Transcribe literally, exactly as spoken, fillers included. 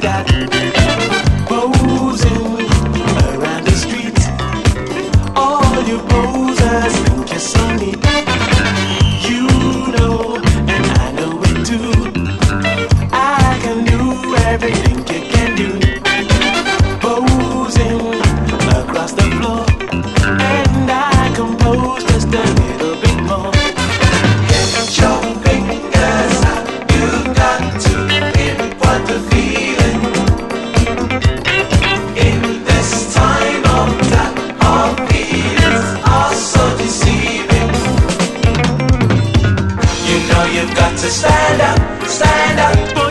got posing around the streets. All you posers think you're so neat. You know, and I know it too. I can do everything you can do. Posing across the floor, and I compose just a little bit more. Get your fingers out, you've got to pinpoint the feeling. In this time of that, our feelings are so deceiving. You know you've got to stand up, stand up.